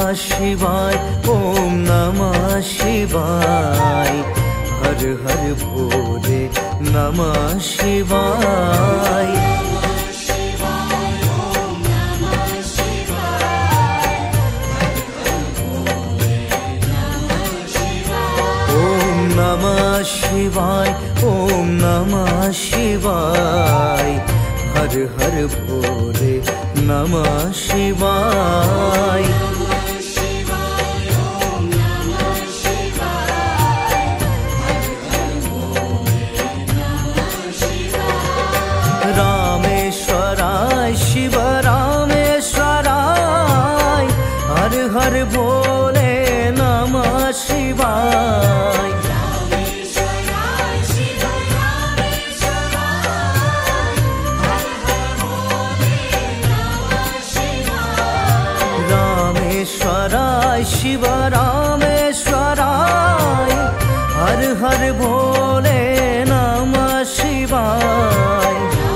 शिवाय ओम नमः शिवाय हर हर भोले नमः शिवाय ओम नमः शिवाय ओम नमः शिवाय हर हर भोले नमः शिवाय रामेश्वराय शिव रामेश्वराय हर हर भोले नमः शिवाय रामेश्वराय शिव रामेश्वराय हर हर भोले नमः शिवाय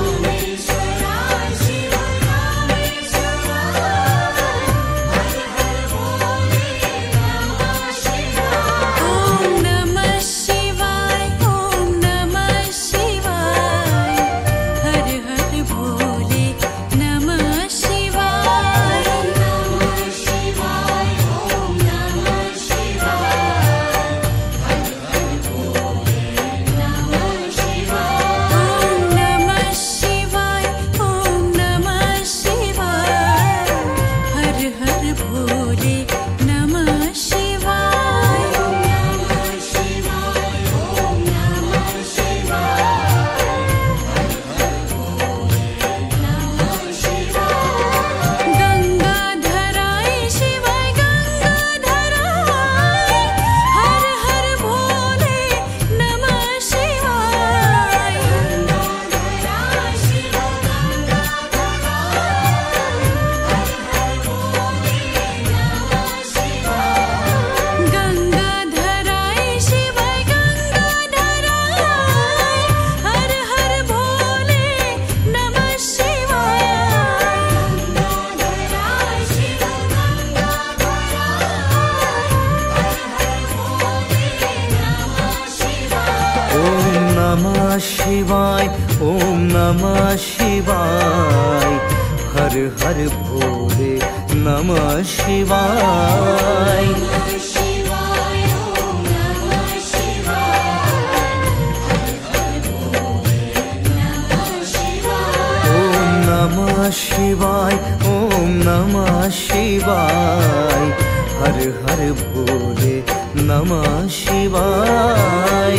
नमः शिवाय ओम नमः शिवाय हर हर भोले नमः शिवाय ओम नमः शिवाय ओम नमः शिवाय हर हर भोले नमः शिवाय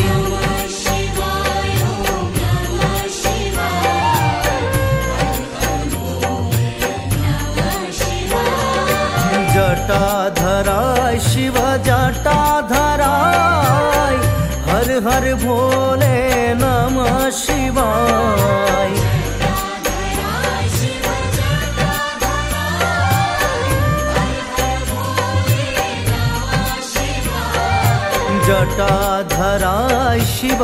जटाधराय शिव जटाधराय हर हर भोले नमः शिवाय जटाधराय शिव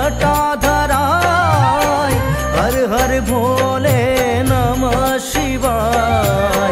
जटाधराय हर हर भोले नमः शिवाय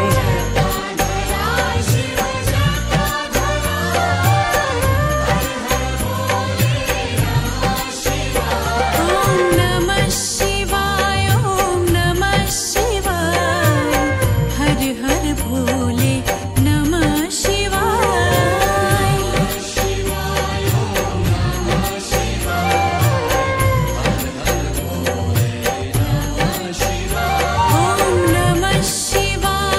शिवाय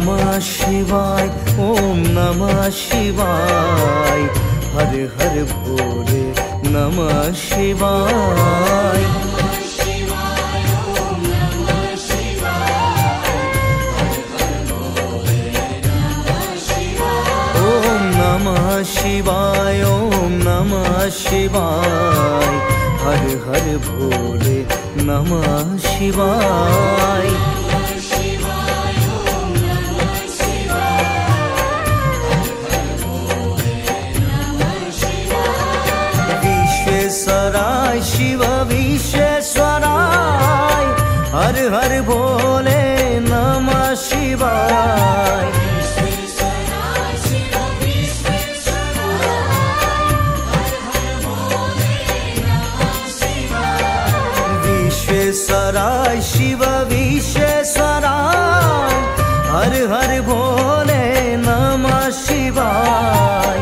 नमः शिवाय ओम नमः शिवाय हर हर भोले नमः शिवाय नमः शिवाय ओम नमः शिवाय हर हर भोले नमः शिवाय विश्वेश्वराय शिव विश्वेश्वराय हर हर भोले नमः शिवाय विश्वेश्वराय शिव विश्वेश्वराय हर हर भोले नमः शिवाय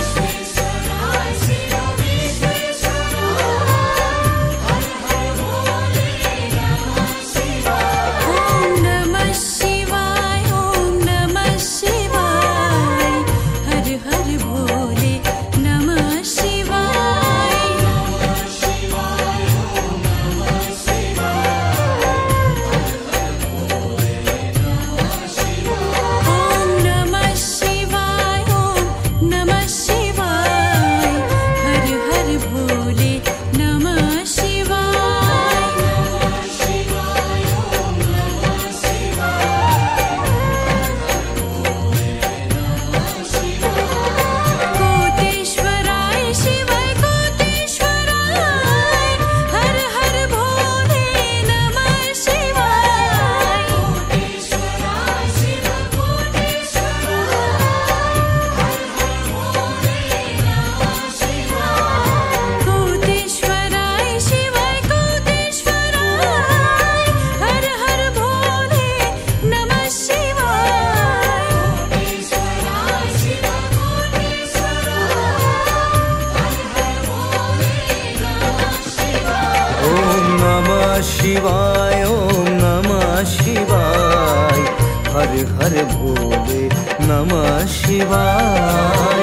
शिवाय ओम नमः शिवाय हर हर भोले नमः शिवाय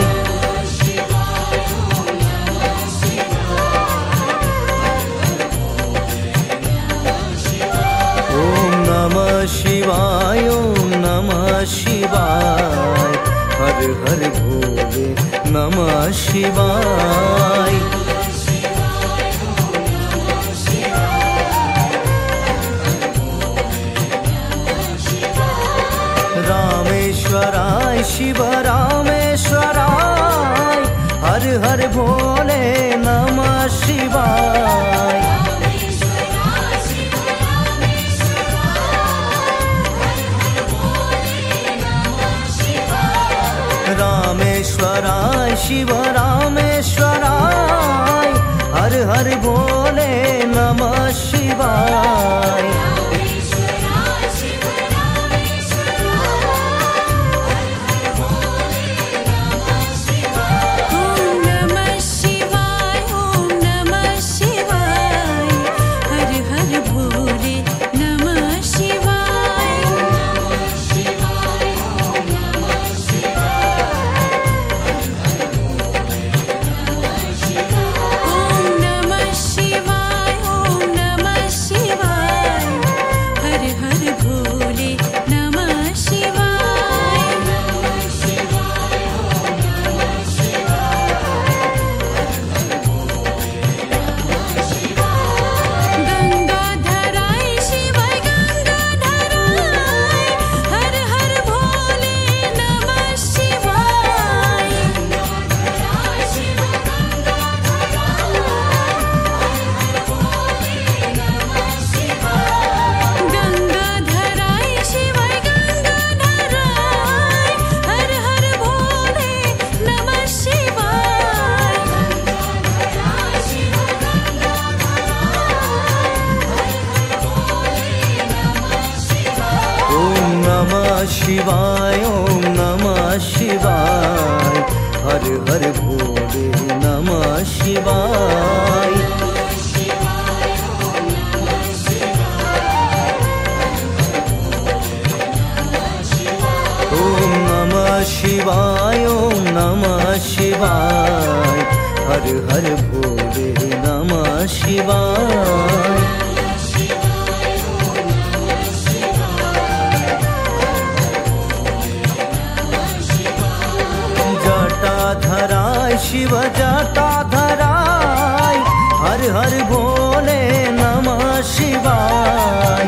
ओम नमः शिवाय ओम नमः शिवाय हर हर भोले नमः शिवाय रामेश्वराय शिव रामेश्वराय हर हर भोले नमः शिवाय रामेश्वराय शिव रामेश्वराय हर हर भोले नमः शिवाय शिवाय ओम नमः शिवाय हर हर भोले नमः शिवाय शिवाय ओम नमः शिवाय हर हर भोले नमः शिवाय जटाधराय शिव जटाधराय हर हर भोले नमः शिवाय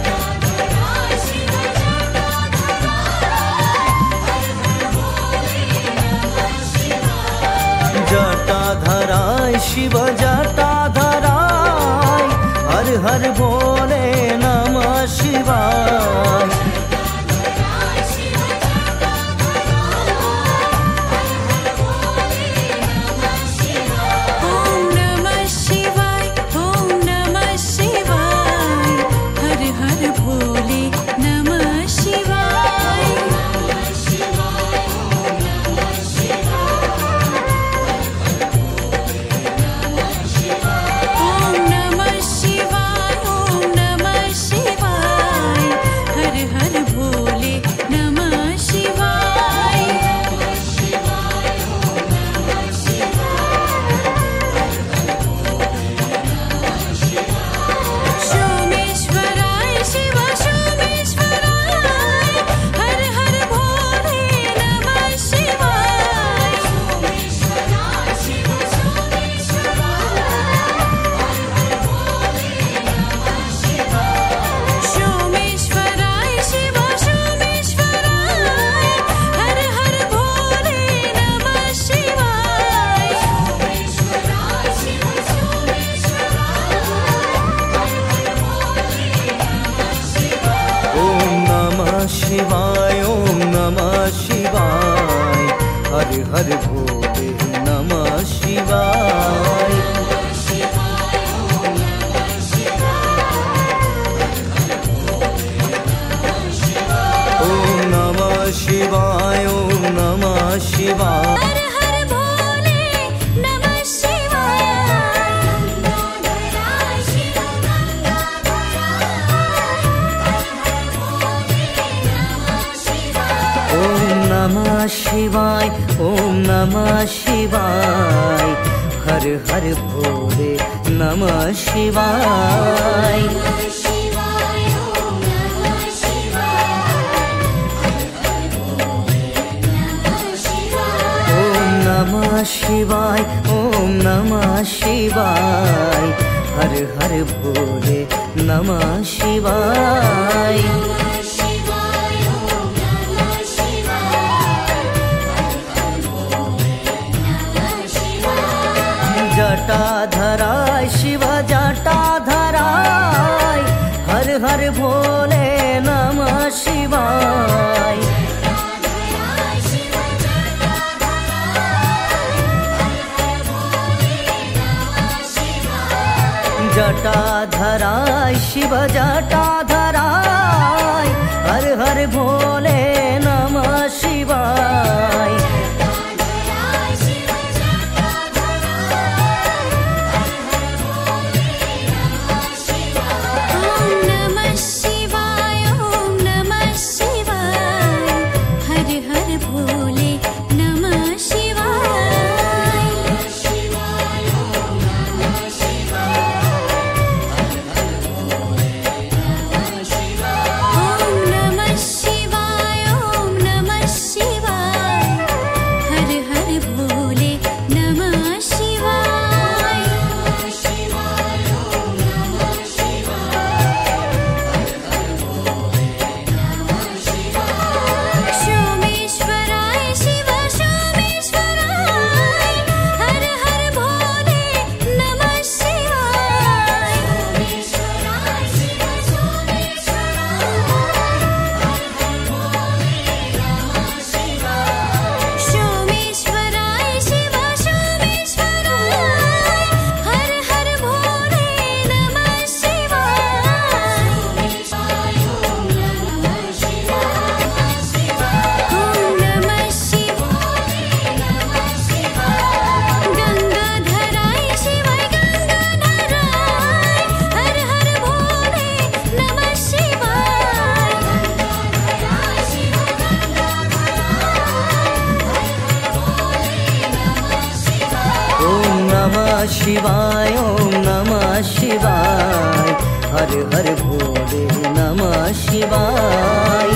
जटाधराय शिव जटाधराय हर हर भोले नमः शिवाय शिवाय ओम नमः शिवाय हर हर भोले नमः शिवाय ओम नमः शिवाय ओम नमः शिवाय नमः शिवाय ओम नमः शिवाय हर हर भोले नमः शिवाय ओम नमः शिवाय ओम नमः शिवाय हर हर भोले नमः शिवाय जटाधराय शिव जटाधराय हर हर भोले नमः शिवाय जटाधराय शिव जटाधराय हर हर भोले नमः शिवाय शिवाय शिवाय ओम नमः शिवाय हर हर भोले नमः शिवाय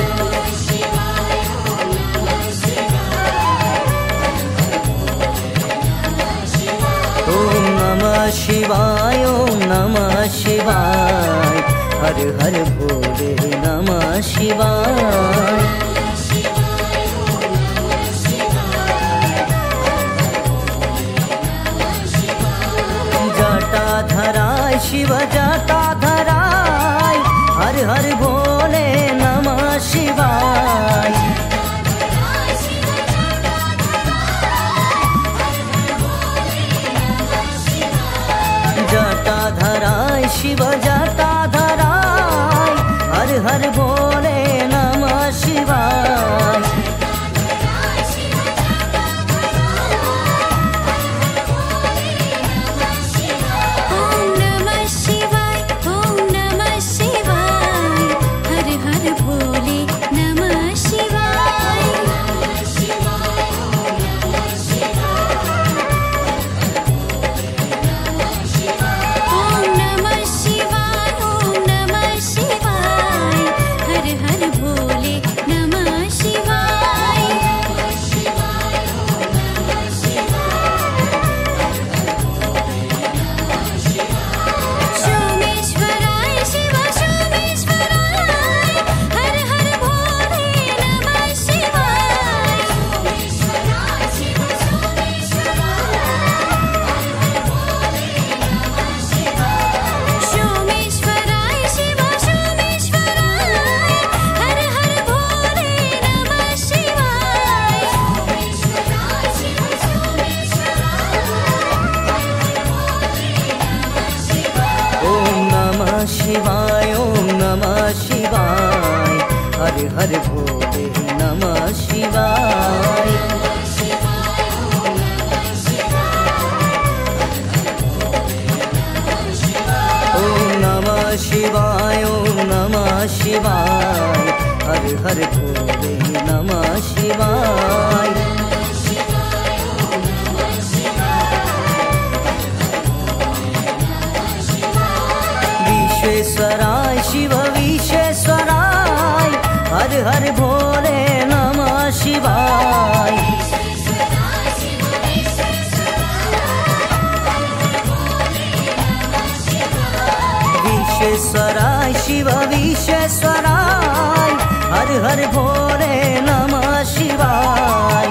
ओम नमः शिवाय ओम नमः शिवाय हर हर भोले नमः शिवाय जटाधराय शिव जटाधराय हर हर भोले नमः शिवाय जटाधराय शिव जटाधराय हर हर भोले नमः शिवाय शिवाय ओम नमः शिवाय हर हर भोले नमः शिवाय ओम नमः शिवाय ओम नमः शिवाय हर हर भोले नमः शिवाय विश्वेश्वराय शिव विश्वेश्वराय हर हर भोले नमः शिवाय विश्वेश्वराय शिव विश्वेश्वराय हर हर भोले नमः शिवाय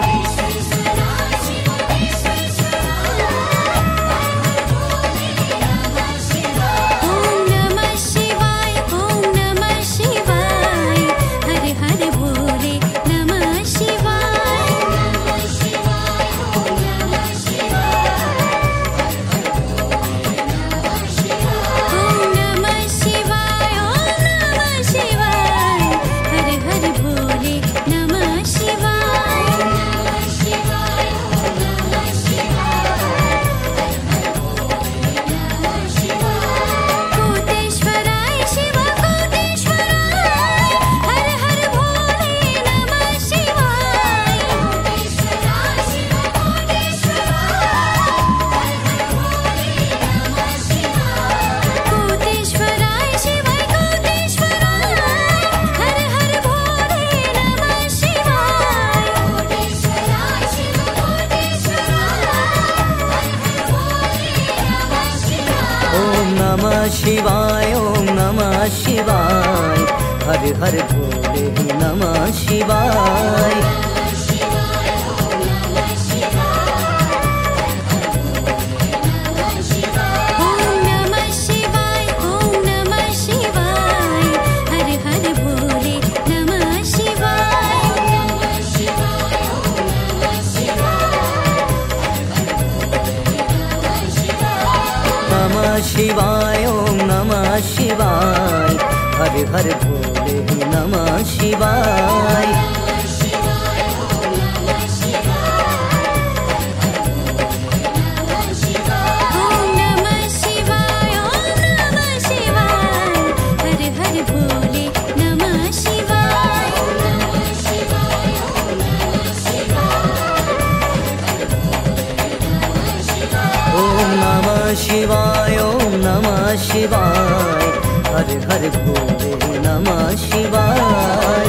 नमः शिवाय ओम नमः शिवाय हर हर भोले नमः शिवाय शिवाय ओम नमः शिवाय हर हर भोले नमः शिवाय ओम नमः शिवाय ओम नमः शिवाय हर हर भोले नमः शिवाय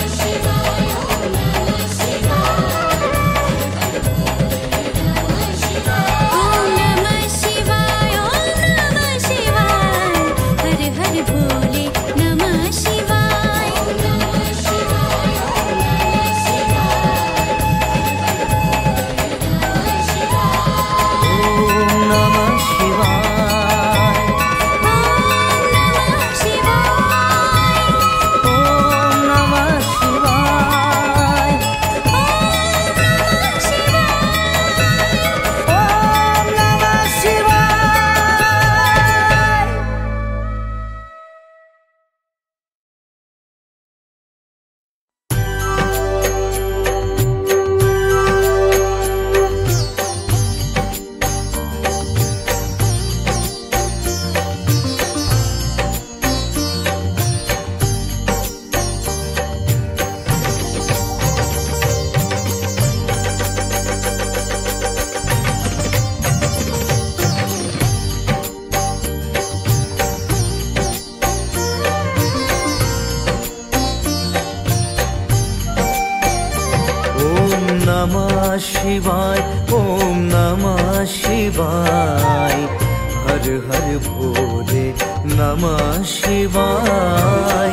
शिवाय ओम नमः शिवाय हर हर भोले नमः शिवाय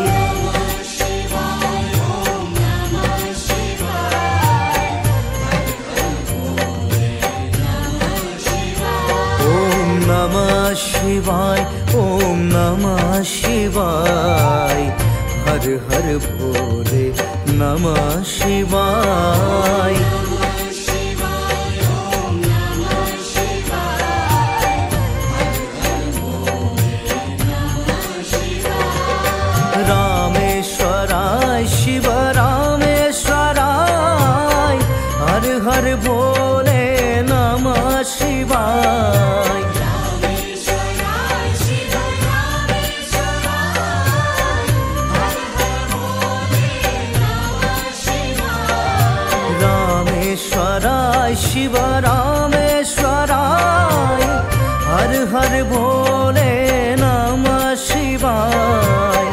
ओम नमः शिवाय ओम नमः शिवाय हर हर भोले नमः शिवाय रामेश्वराय शिव रामेश्वराय हर हर भोले नमः शिवाय रामेश्वराय शिव रामेश्वराय हर हर भोले नमः शिवाय रामेश्वराय शिव रामेश्वराय हर हर भोले नमः शिवाय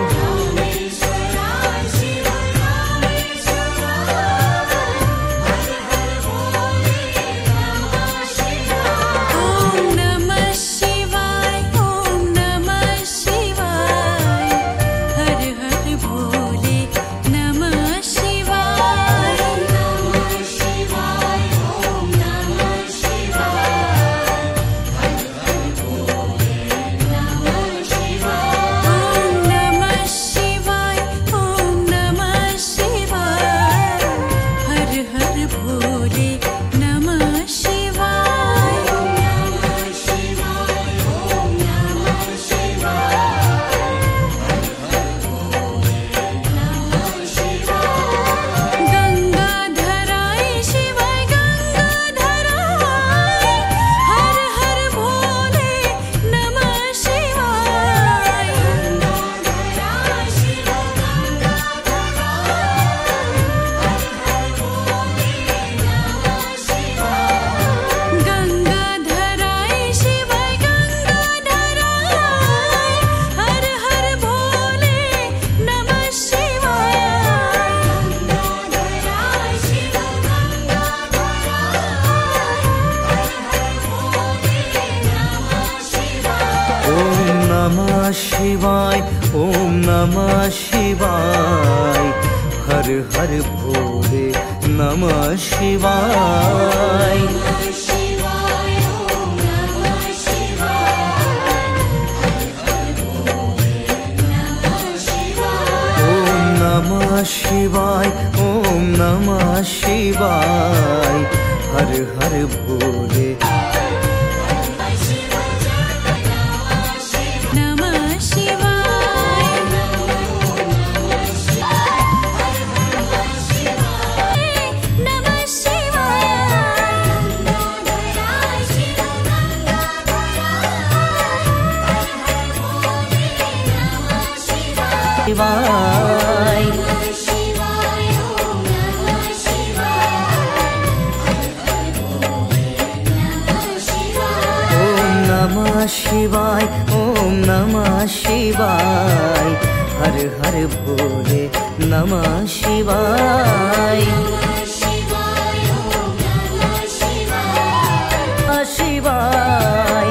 शिवाय ओम नमः शिवाय हर हर भोले नमः शिवाय ओम नमः शिवाय ओम नमः शिवाय हर हर भोले शिवाय ओम नमः शिवाय ओम नमः शिवाय हर हर भोले नमः शिवाय शिवाय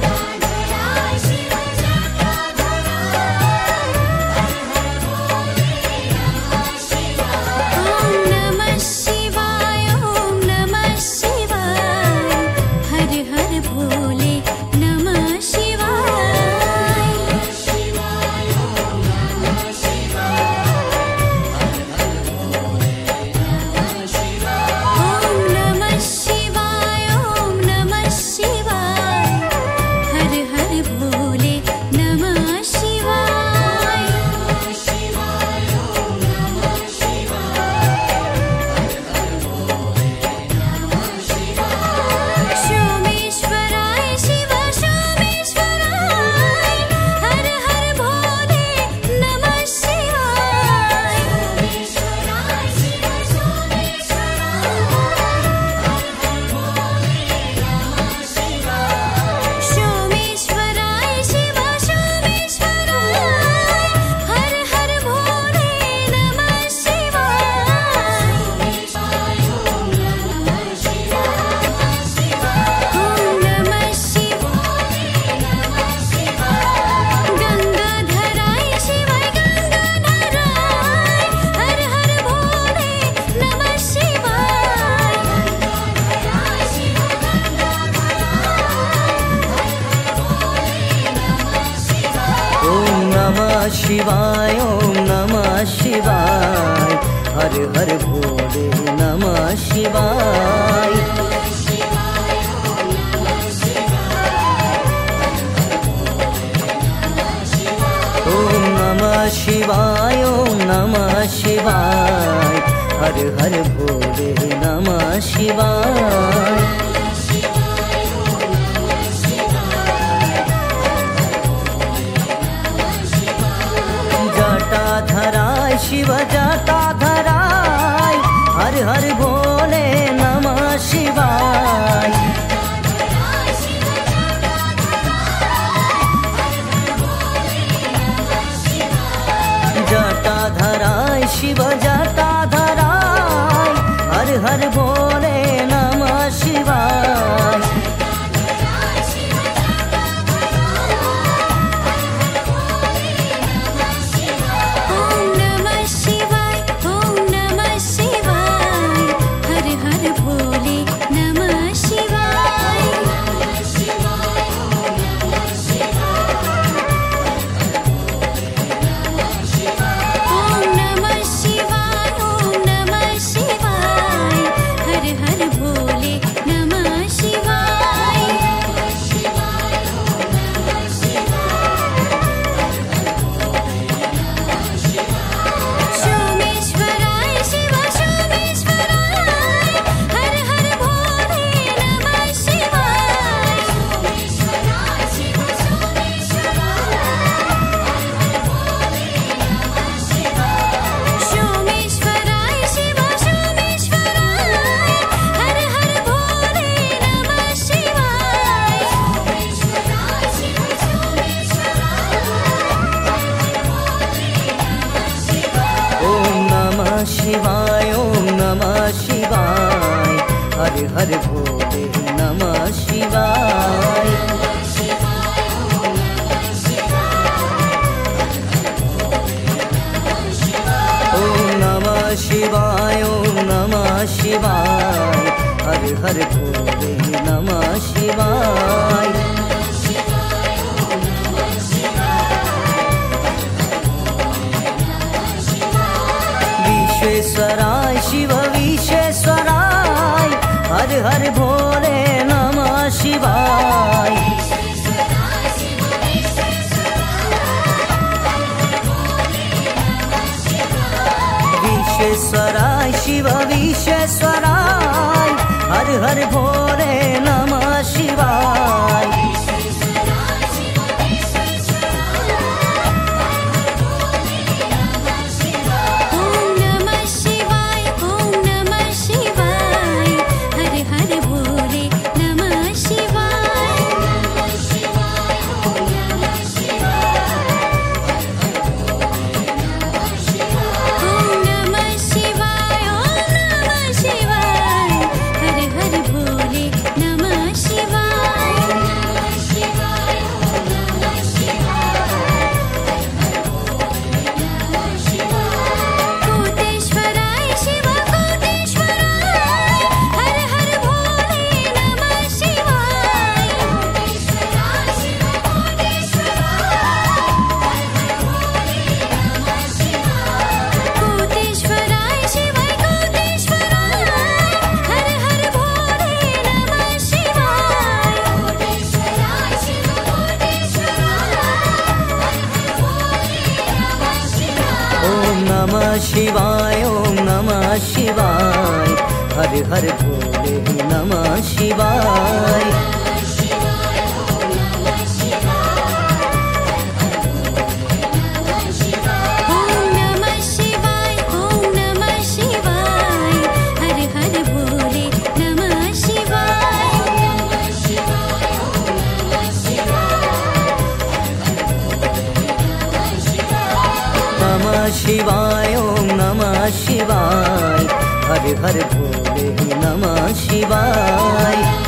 शिवाय ओम नमः शिवाय हर हर भोले नमः शिवाय ओम नमः शिवाय ओम नमः शिवाय हर हर भोले नमः शिवाय जटाधराय शिव जटाधराय हर हर भोले नमः शिवाय जटाधराय शिव जटाधराय हर हर भोले नमः शिवाय शिवाय ओम नमः शिवाय हर हर भोले नमः शिवाय ओम नमः शिवाय ओम नमः शिवाय हर हर भोले नमः शिवाय विश्वेश्वराय शिव विश्वेश्वराय हर हर भोले नमः शिवाय विश्वेश्वराय शिव विश्वेश्वराय हर हर भोले नमः शिवाय शिवाय ओम नमः शिवाय हर हर भोले नमः शिवाय शिवाय ओम नमः शिवाय हर हर भोले नमः शिवाय।